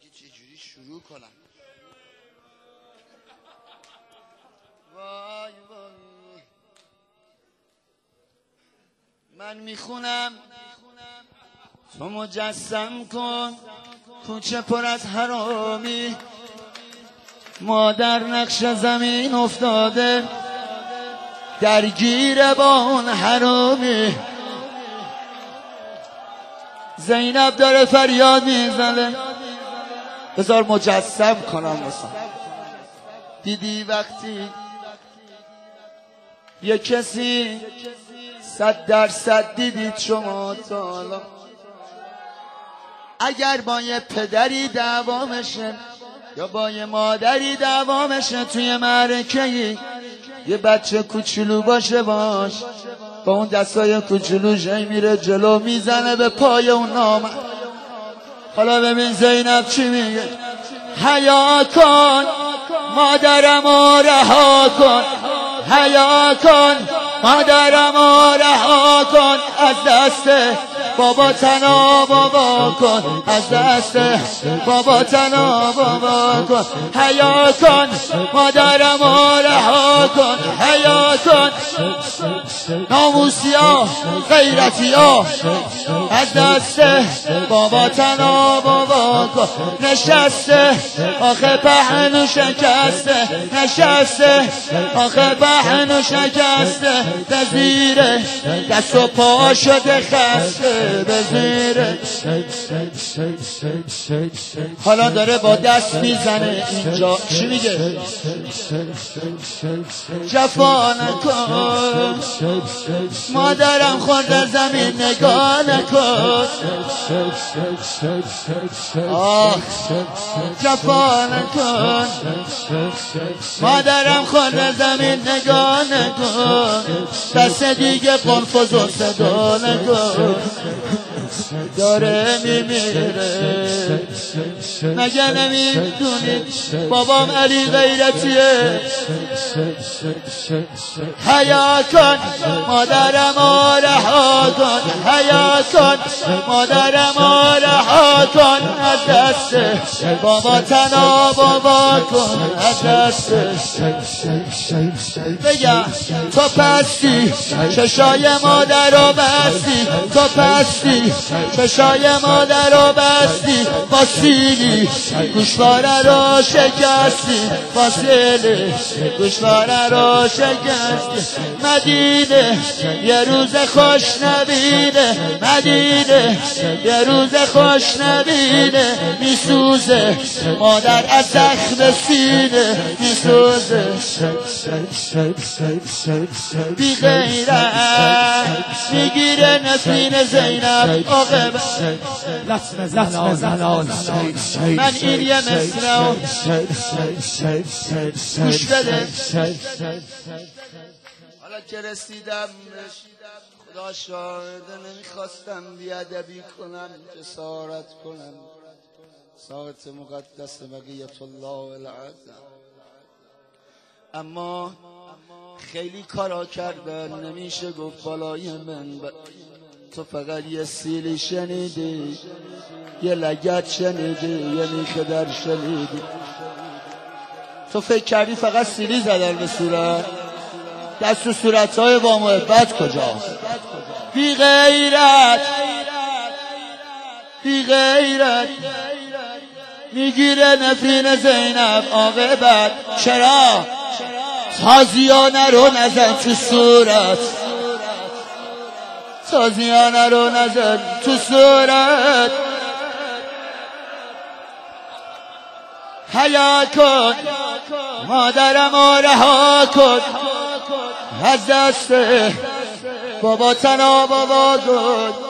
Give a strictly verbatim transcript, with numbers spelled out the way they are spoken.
چجوری شروع کنم؟ وای وای من میخونم تو مجسم کن کوچه پر از حرامی، مادر نقش زمین افتاده درگیر با اون حرامی. زینب داره فریاد میزنه بذار مجسم کنم مثلا. دیدی وقتی یه کسی صد درصد دیدید شما تا حالا اگر با یه پدری دعوامشه یا با یه مادری دعوامشه توی معرکه‌ای یه بچه کوچولو باشه باش با اون دستای کوچولو جای میره جلو میزنه به پای اون نام. حالا ببین زینب چی میگه؟ حیا کن مادرمو رها کن، حیا کن مادرمو رها کن، از دست بابا تنها بابا کن، از دست بابا تنها بابا کن. حیا کن مادرمو رها کن، حیا کن ناموسیا غیرتیا، از دست بابا تنها بابا کن. نشسته آخه پهنو شکسته، نشسته آخه پهنو شکسته، به زیر دست و پا شده خسته، به زیر. حالا داره با دست میزنه اینجا چی میگه؟ جفا نکن مادرم خورده زمین نگاه نکن، آه جفا نکن مادرم خورده زمین نگاه نکن، دست دیگه قنفذ و صدا نکن. داره میمیره مگه نمیدونید بابام علی غیرتیه؟ حیا کن مادرمو رها کن، حیا کن مادرمو رها کن، از دست بابا تنها بابا کن، از دست. بگم تو پستی چشای مادر رو بستی، تو پستی چشای مادر رو بستی، با سیلی گوشواره رو شکستی، با سیلی گوشواره رو شکستی. مدینه یه روز خوش نبیده، مدینه یه روز خوش نبیده، میسوزه مادر از زخم سینه، میسوزه بی غیرت میگیره نفرین زینب عاقبت. من این یه مصرع گوش بده. حالا که رسیدم خدا شاهده نمیخواستم بیادبی کنم، جسارت کنم، ساعت مقدس بقیت الله العظم، اما خیلی کارا کردن نمیشه گفت بالای منبر. تو فقط یه سیلی شنیدی، یه لگت شنیدی، یه میخه در شنیدی. تو فکر کردی فقط سیلی زدن به صورت، دست و صورتهای با محبت کجا؟ بی غیرت بی غیرت میگیره نفرین زینب عاقبت. چرا؟ تازیانه رو نزن تو صورت، تازیانه رو نزن تو صورت. حیا کن مادرمو رها کن، از دست بابا تنها بابا کن.